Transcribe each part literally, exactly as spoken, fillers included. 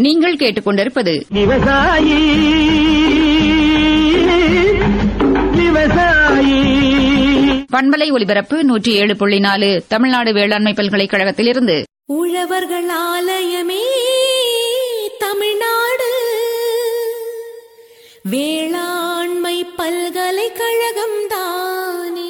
நீங்கள் கேட்டுக்கொண்டிருப்பது விவசாயி விவசாயி பண்பலை ஒலிபரப்பு நூற்றி ஏழு புள்ளி நாலு தமிழ்நாடு வேளாண்மை பல்கலைக்கழகத்திலிருந்து உழவர்கள் ஆலயமே தமிழ்நாடு வேளாண்மை பல்கலைக்கழகம் தானே.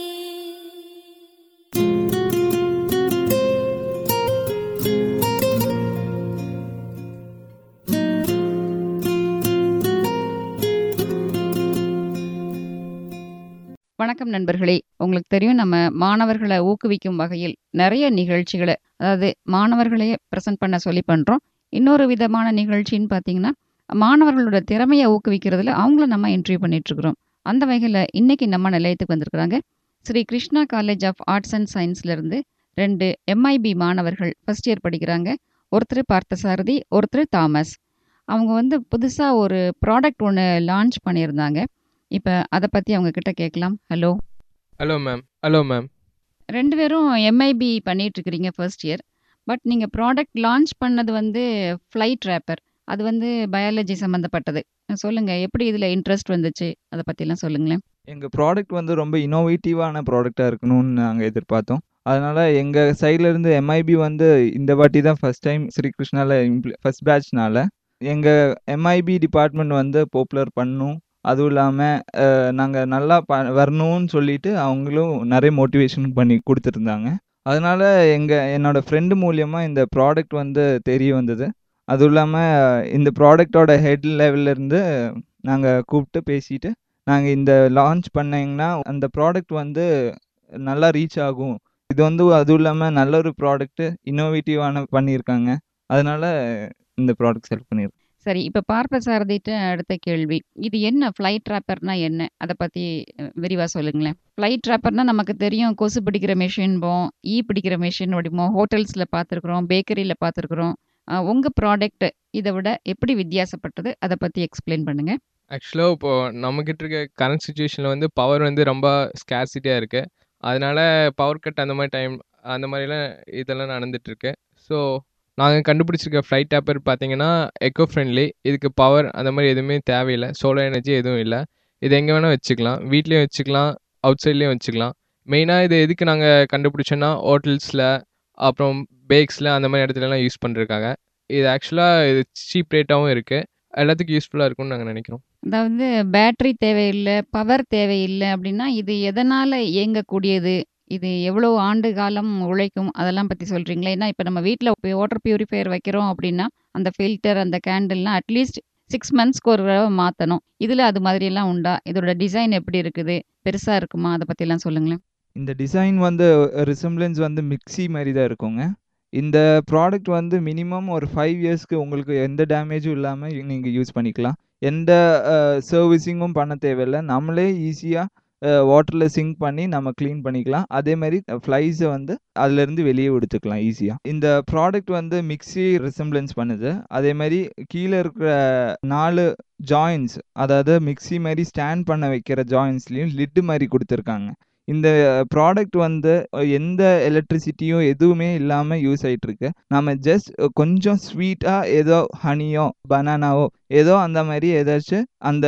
வணக்கம் நண்பர்களே. உங்களுக்கு தெரியும், நம்ம மாணவர்களை ஊக்குவிக்கும் வகையில் நிறைய நிகழ்ச்சிகளை, அதாவது மாணவர்களையே ப்ரெசென்ட் பண்ண சொல்லி பண்ணுறோம். இன்னொரு விதமான நிகழ்ச்சின்னு பார்த்தீங்கன்னா, மாணவர்களோட திறமையை ஊக்குவிக்கிறதுல அவங்கள நம்ம இன்டர்வியூ பண்ணிகிட்ருக்குறோம். அந்த வகையில் இன்றைக்கி நம்ம நிலையத்துக்கு வந்திருக்கிறாங்க Shri Krishna college of arts and சயின்ஸ்லேருந்து ரெண்டு எம்ஐபி மாணவர்கள் ஃபஸ்ட் இயர் படிக்கிறாங்க. ஒருத்தர் பார்த்தசாரதி, ஒருத்தர் தாமஸ். அவங்க வந்து புதுசாக ஒரு ப்ராடக்ட் ஒன்று லான்ச் பண்ணியிருந்தாங்க. இப்போ அதை பற்றி அவங்க கிட்ட கேட்கலாம். Hello hello ma'am. Hello ma'am. ரெண்டு பேரும் எம்ஐபி பண்ணிகிட்ருக்கிறீங்க ஃபர்ஸ்ட் இயர். பட் நீங்கள் ப்ராடக்ட் லான்ச் பண்ணது வந்து ஃப்ளை ட்ராப்பர். அது வந்து பயாலஜி சம்மந்தப்பட்டது. சொல்லுங்கள், எப்படி இதில் இன்ட்ரெஸ்ட் வந்துச்சு, அதை பற்றிலாம் சொல்லுங்களேன். எங்கள் ப்ராடக்ட் வந்து ரொம்ப இனோவேட்டிவான ப்ராடக்டாக இருக்கணும்னு நாங்கள் எதிர்பார்த்தோம். அதனால் எங்கள் சைட்லேருந்து எம்ஐபி வந்து இந்த வாட்டி தான் ஃபஸ்ட் டைம் ஸ்ரீகிருஷ்ணாவில் இம்ப்ளி ஃபஸ்ட் பேட்ச்னால எங்கள் எம்ஐபி டிபார்ட்மெண்ட் வந்து பாப்புலர் பண்ணணும், அதுவும் இல்லாமல் நாங்கள் நல்லா ப வரணும்னு சொல்லிட்டு அவங்களும் நிறைய மோட்டிவேஷன் பண்ணி கொடுத்துருந்தாங்க. அதனால் எங்கள் என்னோடய ஃப்ரெண்டு மூலியமாக இந்த ப்ராடக்ட் வந்து தெரிய வந்தது. அதுவும் இல்லாமல் இந்த ப்ராடக்டோட ஹெட் லெவல்லேருந்து நாங்கள் கூப்பிட்டு பேசிட்டு, நாங்கள் இந்த லான்ச் பண்ணிங்கன்னா அந்த ப்ராடக்ட் வந்து நல்லா ரீச் ஆகும், இது வந்து அதுவும் இல்லாமல் நல்ல ஒரு ப்ராடக்ட்டு இன்னோவேட்டிவான பண்ணியிருக்காங்க, அதனால் இந்த ப்ராடக்ட் செலக்ட் பண்ணியிருக்கோம். சரி, இப்போ பார்த்தசாரதிட்ட அடுத்த கேள்வி, இது என்ன ஃப்ளை ட்ராப்பர்னா என்ன, அதை பற்றி விரிவாக சொல்லுங்களேன். ஃப்ளை ட்ராப்பர்னால் நமக்கு தெரியும், கொசு பிடிக்கிற மெஷின்போம், ஈ பிடிக்கிற மெஷின் வடிமோம், ஹோட்டல்ஸில் பார்த்துருக்குறோம், பேக்கரியில் பார்த்துருக்குறோம். உங்கள் ப்ராடக்ட் இதை விட எப்படி வித்தியாசப்பட்டது, அதை பற்றி எக்ஸ்பிளைன் பண்ணுங்கள். ஆக்சுவலாக இப்போது நம்மக்கிட்ட இருக்க கரண்ட் சுச்சுவேஷனில் வந்து பவர் வந்து ரொம்ப ஸ்கேர்சிட்டியாக இருக்குது. அதனால பவர் கட் அந்த மாதிரி டைம் அந்த மாதிரிலாம் இதெல்லாம் நடந்துகிட்ருக்கு. ஸோ நாங்கள் கண்டுபிடிச்சிருக்க ஃப்ளைட் டேப்பர் பார்த்தீங்கன்னா எக்கோ ஃப்ரெண்ட்லி. இதுக்கு பவர் அந்த மாதிரி எதுவுமே தேவையில்லை, சோலார் எனர்ஜி எதுவும் இல்லை. இது எங்கே வேணால் வச்சுக்கலாம், வீட்லேயும் வச்சுக்கலாம், அவுட் சைட்லேயும் வச்சுக்கலாம். மெயினாக இது எதுக்கு நாங்கள் கண்டுபிடிச்சோன்னா ஹோட்டல்ஸில் அப்புறம் பேக்ஸில் அந்த மாதிரி இடத்துலலாம் யூஸ் பண்ணிருக்காங்க. இது ஆக்சுவலாக இது சீப் ரேட்டாகவும் இருக்குது, எல்லாத்துக்கும் யூஸ்ஃபுல்லாக இருக்கும்னு நாங்கள் நினைக்கிறோம். அதாவது பேட்டரி தேவையில்லை, பவர் தேவையில்லை அப்படின்னா இது எதனால் இயங்கக்கூடியது, இது எவ்வளோ ஆண்டு காலம் உழைக்கும், அதெல்லாம் பற்றி சொல்கிறீங்களா? ஏன்னா இப்போ நம்ம வீட்டில் வாட்டர் பியூரிஃபையர் வைக்கிறோம் அப்படின்னா அந்த ஃபில்டர், அந்த கேண்டில்லாம் அட்லீஸ்ட் சிக்ஸ் மந்த்ஸ்க்கு ஒரு தடவை மாற்றணும். இதில் அது மாதிரியெல்லாம் உண்டா? இதோட டிசைன் எப்படி இருக்குது, பெருசாக இருக்குமா, அதை பற்றிலாம் சொல்லுங்களேன். இந்த டிசைன் வந்து ரிசம்பிளன்ஸ் வந்து மிக்ஸி மாதிரி தான் இருக்குங்க. இந்த ப்ராடக்ட் வந்து மினிமம் ஒரு ஃபைவ் இயர்ஸ்க்கு உங்களுக்கு எந்த டேமேஜும் இல்லாமல் நீங்கள் யூஸ் பண்ணிக்கலாம். எந்த சர்வீஸிங்கும் பண்ண தேவையில்லை, நம்மளே ஈஸியாக வாட்டரில் சிங்க் பண்ணி நம்ம க்ளீன் பண்ணிக்கலாம். அதே மாதிரி ஃப்ளைஸை வந்து அதுலேருந்து வெளியே எடுத்துக்கலாம் ஈஸியாக. இந்த ப்ராடக்ட் வந்து மிக்ஸி ரிசம்பிளன்ஸ் பண்ணுது. அதே மாதிரி கீழே இருக்கிற நாலு ஜாயின்ஸ், அதாவது மிக்ஸி மாதிரி ஸ்டாண்ட் பண்ண வைக்கிற ஜாயின்ஸ்லேயும் லிட்டு மாதிரி கொடுத்துருக்காங்க. இந்த ப்ராடக்ட் வந்து எந்த எலக்ட்ரிசிட்டியும் எதுவுமே இல்லாமல் யூஸ் ஆகிட்டுருக்கு. நம்ம ஜஸ்ட் கொஞ்சம் ஸ்வீட்டாக ஏதோ ஹனியோ பனானாவோ ஏதோ அந்த மாதிரி ஏதாச்சும் அந்த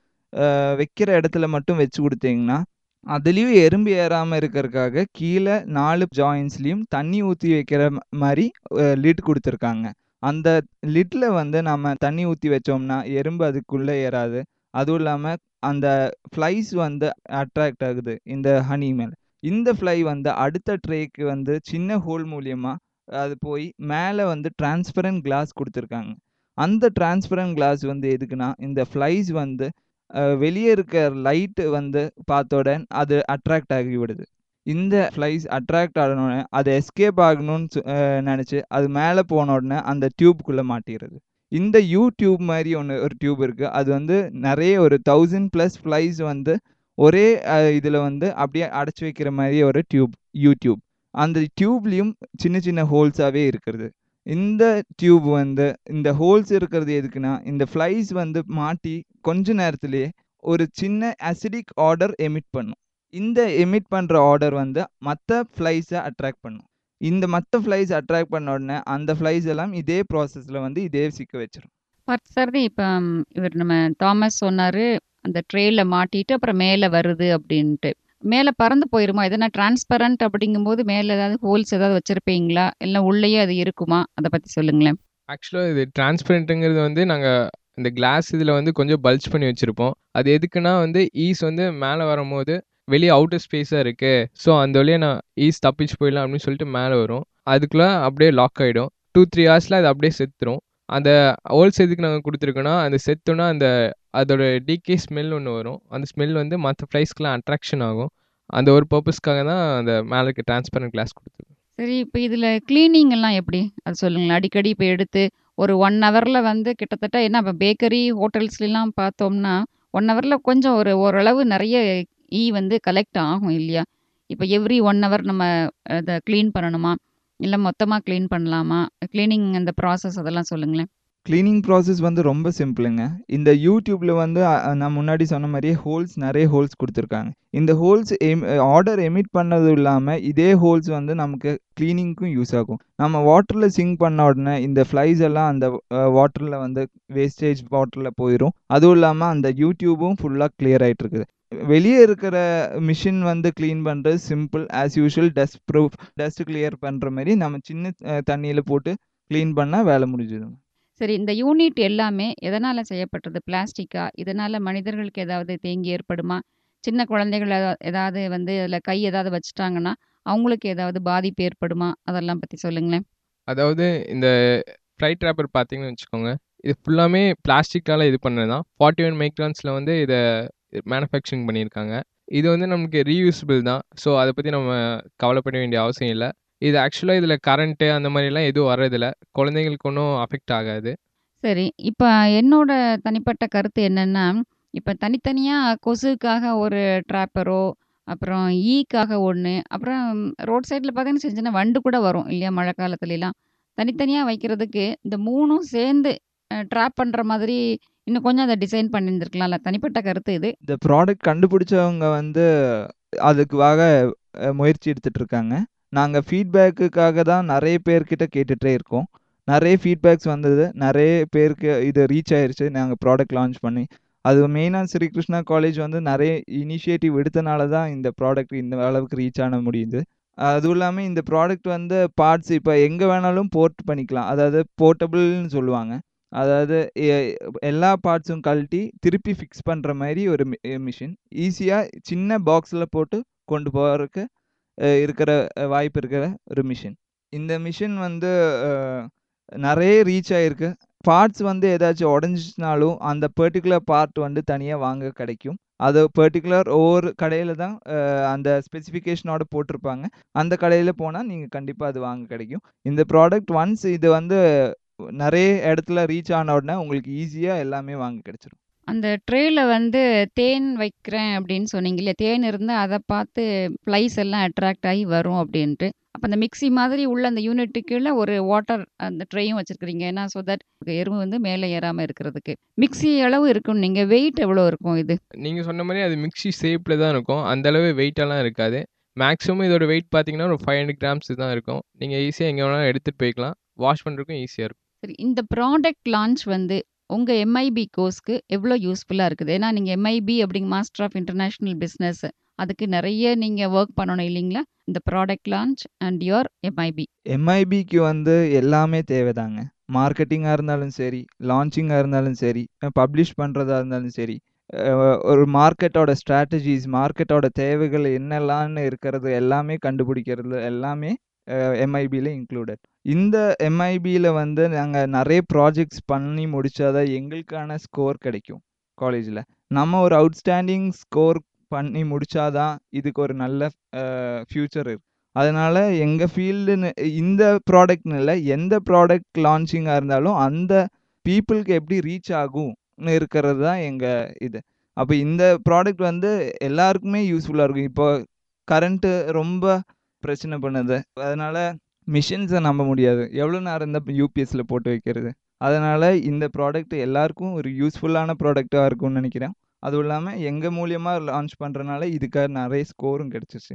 வைக்கிற இடத்துல மட்டும் வச்சு கொடுத்தீங்கன்னா, அதுலேயும் எறும்பு ஏறாமல் இருக்கிறதுக்காக கீழே நாலு ஜாயின்ஸ்லேயும் தண்ணி ஊற்றி வைக்கிற மாதிரி லிட் கொடுத்துருக்காங்க. அந்த லிட்டில் வந்து நம்ம தண்ணி ஊற்றி வச்சோம்னா எறும்பு அதுக்குள்ளே ஏறாது. அதுவும் இல்லாமல் அந்த ஃப்ளைஸ் வந்து அட்ராக்ட் ஆகுது இந்த ஹனி மேலே. இந்த ஃப்ளை வந்து அடுத்த ட்ரேக்கு வந்து சின்ன ஹோல் மூலியமாக அது போய் மேலே வந்து டிரான்ஸ்பரண்ட் கிளாஸ் கொடுத்துருக்காங்க. அந்த டிரான்ஸ்பரண்ட் கிளாஸ் வந்து எதுக்குன்னா, இந்த ஃப்ளைஸ் வந்து வெளியே இருக்க லைட்டு வந்து பார்த்தோடன் அது அட்ராக்ட் ஆகி விடுது. இந்த ஃப்ளைஸ் அட்ராக்ட் ஆகணுன்னு அது எஸ்கேப் ஆகணும்னு நினச்சி அது மேலே போன உடனே அந்த டியூப்குள்ளே மாட்டிடுறது. இந்த யூ டியூப் மாதிரி ஒன்று ஒரு டியூப் இருக்குது. அது வந்து நிறைய ஒரு தௌசண்ட் ப்ளஸ் ஃப்ளைஸ் வந்து ஒரே இதில் வந்து அப்படியே அடைச்சி வைக்கிற மாதிரி ஒரு டியூப், யூடியூப். அந்த டியூப்லேயும் சின்ன சின்ன ஹோல்ஸாகவே இருக்கிறது. இந்த டியூப் வந்து இந்த ஹோல்ஸ் இருக்கிறது எதுக்குன்னா, இந்த ஃப்ளைஸ் வந்து மாட்டி கொஞ்ச நேரத்துலேயே ஒரு சின்ன அசிடிக் ஆர்டர் எமிட் பண்ணும். இந்த எமிட் பண்ணுற ஆர்டர் வந்து மற்ற ஃப்ளைஸை அட்ராக்ட் பண்ணும். இந்த மற்ற ஃப்ளைஸ் அட்ராக்ட் பண்ண உடனே அந்த ஃப்ளைஸ் எல்லாம் இதே ப்ராசஸில் வந்து இதே சிக்க வச்சிரும். பார்த்தசாரதி இப்போ இவர் நம்ம தாமஸ் சொன்னாரு, அந்த ட்ரேல மாட்டிட்டு அப்புறம் மேலே வருது அப்படின்ட்டு. மேலே பறந்து போயிருமா? எதனா டிரான்ஸ்பரண்ட் அப்படிங்கும்போது மேலே ஏதாவது ஹோல்ஸ் ஏதாவது வச்சிருப்பீங்களா? இல்லை உள்ளேயே அது இருக்குமா? அதை பற்றி சொல்லுங்களேன். ஆக்சுவலாக இது டிரான்ஸ்பரண்ட்டுங்கிறது வந்து நாங்கள் இந்த கிளாஸ் இதில் வந்து கொஞ்சம் பல்ஜ் பண்ணி வச்சுருப்போம். அது எதுக்குன்னா வந்து ஈஸ் வந்து மேலே வரும்போது வெளியே அவுட்டர் ஸ்பேஸாக இருக்குது, ஸோ அந்த வழியாக நான் ஈஸ் தப்பிச்சு போயிடலாம் அப்படின்னு சொல்லிட்டு மேலே வரும். அதுக்குள்ளே அப்படியே லாக் ஆகிடும். டூ த்ரீ ஹவர்ஸில் அது அப்படியே செத்துரும். அந்த ஹோல்ஸ் எதுக்கு நாங்கள் கொடுத்துருக்கோன்னா, அந்த செத்துனா அந்த அதோட டிகே ஸ்மெல் ஒன்று வரும். அந்த ஸ்மெல் வந்து மற்ற ஃப்ளைஸ்க்கெலாம் அட்ராக்ஷன் ஆகும். அந்த ஒரு பர்பஸ்க்காக தான் அந்த மேலே இருக்க டிரான்ஸ்பரண்ட் கிளாஸ் கொடுத்துருக்கோம். சரி, இப்போ இதில் க்ளீனிங் எல்லாம் எப்படி? அது சொல்லுங்களேன். அடிக்கடி இப்போ எடுத்து ஒரு ஒன் ஹவரில் வந்து கிட்டத்தட்ட என்ன இப்போ பேக்கரி ஹோட்டல்ஸ்லாம் பார்த்தோம்னா ஒன் ஹவரில் கொஞ்சம் ஒரு ஓரளவு நிறைய ஈ வந்து கலெக்ட் ஆகும் இல்லையா? இப்போ எவ்ரி ஒன் ஹவர் நம்ம அதை க்ளீன் பண்ணணுமா? இல்லை மொத்தமாக க்ளீன் பண்ணலாமா? க்ளீனிங் அந்த ப்ராசஸ் அதெல்லாம் சொல்லுங்களேன். க்ளீனிங் ப்ராசஸ் வந்து ரொம்ப சிம்பிளுங்க. இந்த யூடியூப்பில் வந்து அ, நான் முன்னாடி சொன்ன மாதிரியே ஹோல்ஸ் நிறைய ஹோல்ஸ் கொடுத்துருக்காங்க. இந்த ஹோல்ஸ் எம் ஆர்டர் எமிட் பண்ணதும் இல்லாமல் இதே ஹோல்ஸ் வந்து நமக்கு க்ளீனிங்க்கும் யூஸ் ஆகும். நம்ம வாட்டரில் சிங்க் பண்ண உடனே இந்த ஃப்ளைஸ் எல்லாம் அந்த வாட்டரில் வந்து வேஸ்டேஜ் வாட்டரில் போயிடும். அதுவும் இல்லாமல் அந்த யூடியூபும் ஃபுல்லாக கிளியர் ஆகிட்டு இருக்குது. வெளியே இருக்கிற மிஷின் வந்து க்ளீன் பண்ணுறது simple as usual. Dust proof dust clear பண்ணுற மாதிரி நம்ம சின்ன தண்ணியில் போட்டு க்ளீன் பண்ணால் வேலை முடிஞ்சுதுங்க. சரி, இந்த யூனிட் எல்லாமே எதனால் செய்யப்பட்டது? பிளாஸ்டிக்கா? இதனால் மனிதர்களுக்கு ஏதாவது தேங்கி ஏற்படுமா? சின்ன குழந்தைகள் ஏதா- ஏதாவது வந்து அதில் கை ஏதாவது வச்சுட்டாங்கன்னா அவங்களுக்கு ஏதாவது பாதிப்பு ஏற்படுமா? அதெல்லாம் பற்றி சொல்லுங்களேன். அதாவது இந்த ஃப்ளைட் ட்ராப்பர் பார்த்தீங்கன்னு வச்சுக்கோங்க, இது ஃபுல்லாமே பிளாஸ்டிக்கால் இது பண்ணது தான். ஃபார்ட்டி ஒன் மைக்ரான்ஸில் வந்து இதை மேனுஃபேக்சரிங் பண்ணியிருக்காங்க. இது வந்து நமக்கு ரீயூசபிள் தான். ஸோ அதை பற்றி நம்ம கவலைப்பட வேண்டிய அவசியம் இல்லை. இது ஆக்சுவலாக இதில் கரண்ட்டு அந்த மாதிரிலாம் எதுவும் வர்றதில்ல. குழந்தைங்களுக்கு ஒன்றும் அஃபெக்ட் ஆகாது. சரி, இப்போ என்னோட தனிப்பட்ட கருத்து என்னன்னா, இப்போ தனித்தனியாக கொசுக்காக ஒரு ட்ராப்பரோ, அப்புறம் ஈக்காக ஒன்று, அப்புறம் ரோட் சைடில் பார்த்தீங்கன்னா சின்ன சின்ன வண்டு கூட வரும் இல்லையா மழை காலத்துலலாம். தனித்தனியாக வைக்கிறதுக்கு இந்த மூணும் சேர்ந்து ட்ராப் பண்ணுற மாதிரி இன்னும் கொஞ்சம் அதை டிசைன் பண்ணியிருந்துருக்கலாம்ல. தனிப்பட்ட கருத்து இது. இந்த ப்ராடக்ட் கண்டுபிடிச்சவங்க வந்து அதுக்காக அஹ், முயற்சி எடுத்துட்டு இருக்காங்க. நாங்கள் ஃபீட்பேக்குக்காக தான் நிறைய பேர்கிட்ட கேட்டுகிட்டே இருக்கோம். நிறைய ஃபீட்பேக்ஸ் வந்தது. நிறைய பேருக்கு இது ரீச் ஆயிருச்சு நாங்கள் ப்ராடக்ட் லான்ச் பண்ணி. அது மெயினாக ஸ்ரீகிருஷ்ணா காலேஜ் வந்து நிறைய இனிஷியேட்டிவ் எடுத்தனால தான் இந்த ப்ராடக்ட் இந்த அளவுக்கு ரீச் ஆன முடியுது. அதுவும் இல்லாமல் இந்த ப்ராடக்ட் வந்து பார்ட்ஸ் இப்போ எங்கே வேணாலும் போர்ட் பண்ணிக்கலாம். அதாவது போர்ட்டபிள்னு சொல்லுவாங்க. அதாவது எ- எல்லா பார்ட்ஸும் கழட்டி திருப்பி ஃபிக்ஸ் பண்ணுற மாதிரி ஒரு மிஷின். ஈஸியாக சின்ன பாக்ஸில் போட்டு கொண்டு போகிறதுக்கு இருக்கிற அஹ், வாய்ப்பு இருக்கிற ஒரு மிஷின். இந்த மிஷின் வந்து அஹ், நிறைய ரீச் ஆகிருக்கு. பார்ட்ஸ் வந்து ஏதாச்சும் உடஞ்சிச்சினாலும் அந்த பர்டிகுலர் பார்ட் வந்து தனியாக வாங்க கிடைக்கும். அது பர்டிகுலர் ஒவ்வொரு கடையில் தான் அஹ், அந்த ஸ்பெசிஃபிகேஷனோட போட்டிருப்பாங்க. அந்த கடையில் போனால் நீங்கள் கண்டிப்பாக அது வாங்க கிடைக்கும். இந்த ப்ராடக்ட் ஒன்ஸ் இது வந்து நிறைய இடத்துல ரீச் ஆன உடனே உங்களுக்கு ஈஸியாக எல்லாமே வாங்க கிடைச்சிரும். அந்த ட்ரேல வந்து தேன் வைக்கிறேன் அப்படின்னு சொன்னீங்க இல்லையா? தேன் இருந்தால் அதை பார்த்து ஃப்ளைஸ் எல்லாம் அட்ராக்ட் ஆகி வரும் அப்படின்ட்டு. அப்போ அந்த மிக்ஸி மாதிரி உள்ள அந்த யூனிட்டுக்குள்ள ஒரு வாட்டர் அந்த ட்ரேயும் வச்சிருக்கிறீங்க. ஏன்னா ஸோ தட் எறும்பு வந்து மேலே ஏறாமல் இருக்கிறதுக்கு. மிக்ஸி அளவு இருக்கும். நீங்கள் வெயிட் எவ்வளோ இருக்கும் இது? நீங்கள் சொன்ன மாதிரி அது மிக்ஸி ஷேப்பில் தான் இருக்கும். அந்த அளவு வெயிட்டெல்லாம் இருக்காது. மேக்ஸிமம் இதோட வெயிட் பார்த்தீங்கன்னா ஒரு ஃபைவ் ஹண்ட்ரட் கிராம்ஸ் தான் இருக்கும். நீங்கள் ஈஸியாக எங்கே வேணாலும் எடுத்துகிட்டு போய்க்கலாம். வாஷ் பண்ணுறதுக்கும் ஈஸியாக இருக்கும். சரி, இந்த ப்ராடக்ட் லான்ச் வந்து உங்கள் எம்ஐபி கோர்ஸ்க்கு எவ்வளோ யூஸ்ஃபுல்லாக இருக்குது? ஏன்னா நீங்கள் எம்ஐபி அப்படிங்க மாஸ்டர் ஆஃப் இன்டர்நேஷ்னல் பிஸ்னஸ், அதுக்கு நிறைய நீங்கள் ஒர்க் பண்ணணும் இல்லைங்களா? இந்த product launch and your MIB. எம்ஐபிக்கு வந்து எல்லாமே தேவைதாங்க. மார்க்கெட்டிங்காக இருந்தாலும் சரி, லான்ச்சிங்காக இருந்தாலும் சரி, பப்ளிஷ் பண்ணுறதா இருந்தாலும் சரி, அஹ் ஒரு மார்க்கெட்டோட ஸ்ட்ராட்டஜிஸ், மார்க்கெட்டோட தேவைகள் என்னெல்லாம்னு இருக்கிறது எல்லாமே கண்டுபிடிக்கிறது எல்லாமே எம்ஐபியில் இன்க்ளூடட். இந்த எம்ஐபியில் வந்து நாங்கள் நிறைய ப்ராஜெக்ட்ஸ் பண்ணி முடிச்சாதான் எங்களுக்கான ஸ்கோர் கிடைக்கும் காலேஜில். நம்ம ஒரு அவுட்ஸ்டாண்டிங் ஸ்கோர் பண்ணி முடிச்சாதான் இதுக்கு ஒரு நல்ல ஃப்யூச்சர் இருக்கு. அதனால எங்கள் ஃபீல்டுன்னு இந்த ப்ராடக்ட்னு இல்லை, எந்த ப்ராடக்ட் லான்ச்சிங்காக இருந்தாலும் அந்த பீப்புளுக்கு எப்படி ரீச் ஆகும்னு இருக்கிறது தான் எங்கள் இது. அப்போ இந்த ப்ராடக்ட் வந்து எல்லாருக்குமே யூஸ்ஃபுல்லாக இருக்கும். இப்போ கரண்ட்டு ரொம்ப பிரச்சனை பண்ணுது. அதனால மிஷின்ஸை நம்ப முடியாது. எவ்வளோ நேரம் இந்த யூபிஎஸ்சில் போட்டு வைக்கிறது. அதனால இந்த ப்ராடக்ட் எல்லாருக்கும் ஒரு யூஸ்ஃபுல்லான ப்ராடக்டாக இருக்கும்னு நினைக்கிறேன். அதுவும் இல்லாமல் எங்கள் மூலியமாக லான்ச் பண்ணுறதுனால இதுக்காக நிறைய ஸ்கோரும் கிடச்சிச்சு எங்களுக்கு.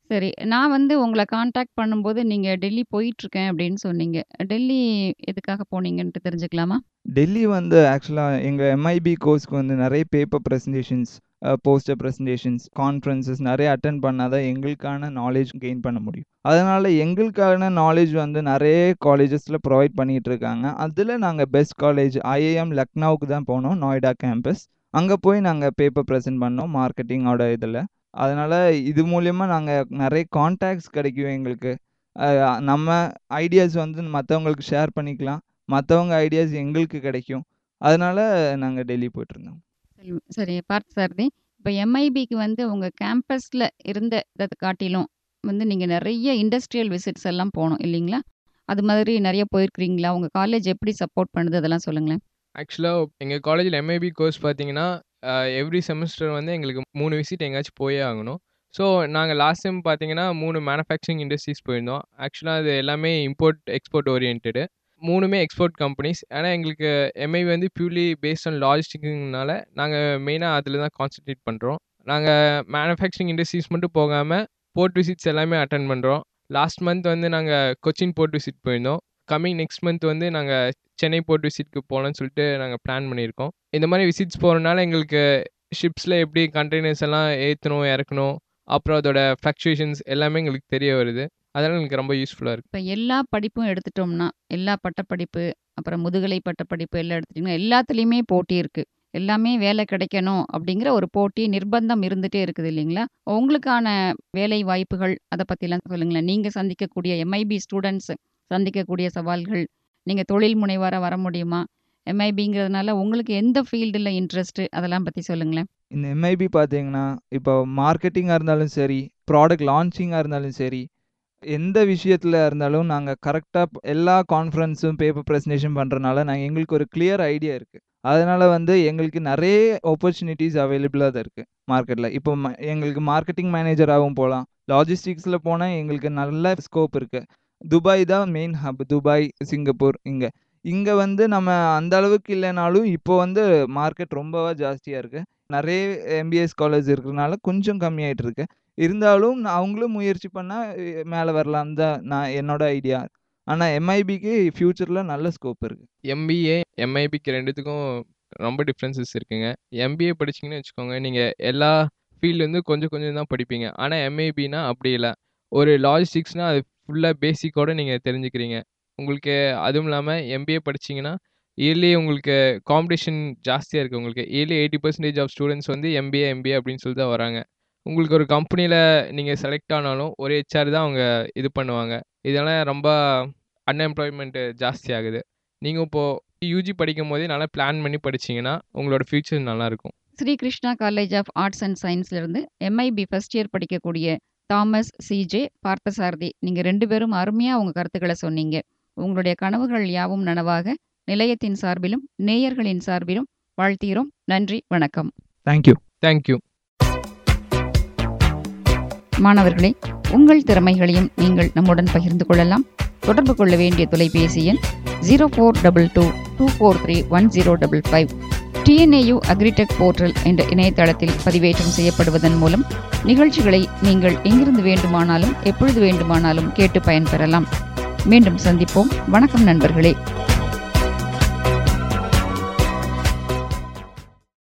சரி. நான் வந்து உங்கள கான்டாக்ட் பண்ணும்போது, நீங்க டெல்லி போயிட்டுருக்கேன் அப்படின்னு சொன்னீங்க. டெல்லி எதுக்காக போனீங்கன்ட்டு தெரிஞ்சுக்கலாமா? டெல்லி வந்து ஆக்சுவலா எங்க எம்ஐபி கோர்ஸ்க்கு வந்து நெறைய paper presentations, uh poster presentations, conferences நெறைய அட்டெண்ட் பண்ணா தான் எங்களுக்கான நாலேட்ஜ் கெயின் பண்ண முடியும். அதனால எங்களுக்கான நாலேட்ஜ் வந்து நெறைய காலேஜஸ்ல ப்ரொவைட் பண்ணிட்டு இருக்காங்க. அதுல நாங்க பெஸ்ட் காலேஜ் ஐஐஎம் லக்னோவுக்கு தான் போனோம், நொய்டா கேம்பஸ். அங்க போய் நாங்க பேப்பர் பிரசன்ட் பண்ணோம் மார்க்கெட்டிங்கோட இதுல. அதனால இது மூலியமா நாங்க நெறைய கான்டாக்ட்ஸ் கிடைக்கும் எங்களுக்கு. அ நம்ம ஐடியாஸ் வந்து மத்தவங்களுக்கு ஷேர் பண்ணிக்கலாம். மத்தவங்க ஐடியாஸ் எங்களுக்கு கிடைக்கும். அதனால நாங்க டெல்லி போயிட்டுருந்தோம். சரி, சரி பார்த்தசாரதி. இப்ப எம்ஐபிக்கு வந்து உங்க கேம்பஸ்ல இருந்த இத காட்டிலும் வந்து நீங்க நெறைய இண்டஸ்ட்ரியல் விசிட்ஸ் எல்லாம் போணும் இல்லீங்களா? அது மாதிரி நெறைய போயிருக்கிறீங்களா? உங்க காலேஜ் எப்படி சப்போர்ட் பண்ணுது அதெல்லாம் சொல்லுங்களேன். ஆக்சுவலா எங்க காலேஜ்ல எம்ஐபி கோர்ஸ் பார்த்தீங்கன்னா, அ எவ்ரி செமஸ்டர் வந்து எங்களுக்கு மூணு விசிட் எங்கேயாச்சும் போயே ஆகணும். ஸோ நாங்க லாஸ்ட் செம் பார்த்தீங்கன்னா, மூணு மேனுஃபேக்சரிங் இண்டஸ்ட்ரீஸ் போயிருந்தோம். ஆக்சுவலா அது எல்லாமே இம்போர்ட், எக்ஸ்போர்ட் ஓரியன்டடு. மூணுமே எக்ஸ்போர்ட் கம்பெனிஸ். ஆனா எங்களுக்கு எம்ஐபி வந்து பியூர்லி பேஸ்ட் ஆன் லாஜிஸ்டிக்ஸ்னால நாங்க மெயினா அதில தான் கான்சன்ட்ரேட் பண்றோம். நாங்க மேனுஃபேக்சரிங் இண்டஸ்ட்ரீஸ் மட்டும் போகாம, போர்ட் விசிட்ஸ் எல்லாமே அட்டெண்ட் பண்றோம். லாஸ்ட் மந்த் வந்து நாங்க கொச்சின் போர்ட் விசிட் போயிருந்தோம். கம்மிங் நெக்ஸ்ட் மந்த் வந்து நாங்க சென்னை போர்ட் விசிட்க்கு போலான்னு சொல்லிட்டு நாங்க பிளான் பண்ணியிருக்கோம். இந்த மாரி விசிட்ஸ் போறனால எங்களுக்கு ஷிப்ஸ்ல எப்படி கண்டெய்னர்ஸ் எல்லாம் ஏத்தணும், இறக்கணும், அப்புறம் அதோட ஃப்ளக்சுவேஷன்ஸ் எல்லாமே எங்களுக்கு தெரிய வருது. அதனால எனக்கு ரொம்ப யூஸ்ஃபுல்லா இருக்கு. இப்ப எல்லா படிப்பும் எடுத்துட்டோம்னா, எல்லா பட்டப்படிப்பு, அப்புறம் முதுகலை பட்டப்படிப்பு எல்லாம் எடுத்துட்டீங்கன்னா, எல்லாத்துலயுமே போட்டி இருக்கு. எல்லாமே வேலை கிடைக்கணும் அப்படிங்கிற ஒரு போட்டி, நிர்பந்தம் இருந்துட்டே இருக்குது இல்லைங்களா? உங்களுக்கான வேலை வாய்ப்புகள் அத பத்திலாம் சொல்லுங்களேன். நீங்க சந்திக்கக்கூடிய எம்ஐபி ஸ்டூடண்ட்ஸ் சந்திக்கக்கூடிய சவால்கள், நீங்க தொழில் முனைவோரா வர முடியுமா? எம்ஐபிங்கிறதுனால உங்களுக்கு எந்த ஃபீல்டுல இன்ட்ரெஸ்ட் அதெல்லாம் பத்தி சொல்லுங்களேன். இந்த எம்ஐபி பார்த்தீங்கன்னா, இப்போ மார்க்கெட்டிங்கா இருந்தாலும் சரி, ப்ராடக்ட் லான்ச்சிங்கா இருந்தாலும் சரி, எந்த விஷயத்துல இருந்தாலும் நாங்க கரெக்ட்டா எல்லா கான்ஃபரன்ஸும் பேப்பர் பிரசன்டேஷன் பண்றனால நாங்க எங்களுக்கு ஒரு கிளியர் ஐடியா இருக்கு. அதனால வந்து எங்களுக்கு நெறைய ஆப்பர்ச்சுனிட்டீஸ் அவைலபிளா தான் இருக்கு மார்க்கெட்ல. இப்போ ம எங்களுக்கு மார்க்கெட்டிங் மேனேஜராவும் போலாம். லாஜிஸ்டிக்ஸ்ல போனா எங்களுக்கு நல்ல ஸ்கோப் இருக்கு. துபாய் தான் மெயின் ஹப். துபாய், சிங்கப்பூர் இங்க. இங்க வந்து நம்ம அந்த அளவுக்கு இல்லனாலும், இப்போ வந்து மார்க்கெட் ரொம்பவா ஜாஸ்தியா இருக்கு. நெறைய எம்பிஏ ஸ்காலர்ஸ் இருக்கிறனால கொஞ்சம் கம்மியாயிட்டு இருக்கு. இருந்தாலும் அவங்களும் முயற்சி பண்ணா எ மேல வரலான்னு தான் நான் என்னோட ஐடியா. ஆனா எம்ஐபிக்கு ஃபியூச்சர்ல நல்ல ஸ்கோப் இருக்கு. எம்பிஏ, எம்ஐபிக்கு ரெண்டுத்துக்கும் ரொம்ப டிஃபரன்சஸ் இருக்குங்க. எம்பிஏ படிச்சீங்கன்னு வச்சுக்கோங்க, நீங்க எல்லா ஃபீல்ட்லேருந்து கொஞ்சம் கொஞ்சம் தான் படிப்பீங்க. ஆனா எம்ஐபினா அப்படி இல்ல. ஒரு லாஜிஸ்டிக்ஸ்னா அது ஃபுல்லா பேசிக்கோட நீங்க தெரிஞ்சுக்கிறீங்க. உங்களுக்கு அதுவும் இல்லாம எம்பிஏ படிச்சீங்கன்னா, இயர்லி உங்களுக்கு காம்படிஷன் ஜாஸ்தியா இருக்கு உங்களுக்கு. இயர்லி எண்பது பர்சன்டேஜ் ஆஃப் ஸ்டூடண்ட்ஸ் வந்து எம்பிஏ, எம்பிஏ அப்படின்னு சொல்லி தான் வராங்க. உங்களுக்கு ஒரு கம்பெனில நீங்க செலக்ட் ஆனாலும் ஒரு ஹெச்ஆர் தான் அவங்க இது பண்ணுவாங்க. இதனால ரொம்ப அன்எம்ப்ளாய்மென்ட் ஜாஸ்தி ஆகுது. நீங்க இப்போ யூஜி படிக்கும்போதே நல்லா பிளான் பண்ணி படிச்சீங்கன்னா, உங்களோட ஃபியூச்சர் நல்லாயிருக்கும். Shri Krishna college of arts and சயின்ஸ்ல இருந்து எம்ஐபி ஃபர்ஸ்ட் இயர் படிக்கக்கூடிய தாமஸ், சிஜே, பார்த்தசாரதி நீங்க ரெண்டு பேரும் அருமையா உங்க கருத்துக்கள சொன்னீங்க. உங்களுடைய கனவுகள் யாவும் நனவாக நிலையத்தின் சார்பிலும், நேயர்களின் சார்பிலும் வாழ்த்துகிறோம். நன்றி, வணக்கம். Thank you. Thank you. மாணவர்களே, உங்கள் திறமைகளையும் நீங்கள் நம்முடன் பகிர்ந்து கொள்ளலாம். தொடர்பு கொள்ள வேண்டிய தொலைபேசி எண் zero four double two two four three one zero double five. TNAU agritech portal என்ற இணையதளத்தில் பதிவேற்றம் செய்யப்படுவதன் மூலம் நிகழ்ச்சிகளை நீங்கள் எங்கிருந்து வேண்டுமானாலும் எப்பொழுது வேண்டுமானாலும் கேட்டு பயன்பெறலாம். மீண்டும் சந்திப்போம். வணக்கம் நண்பர்களே.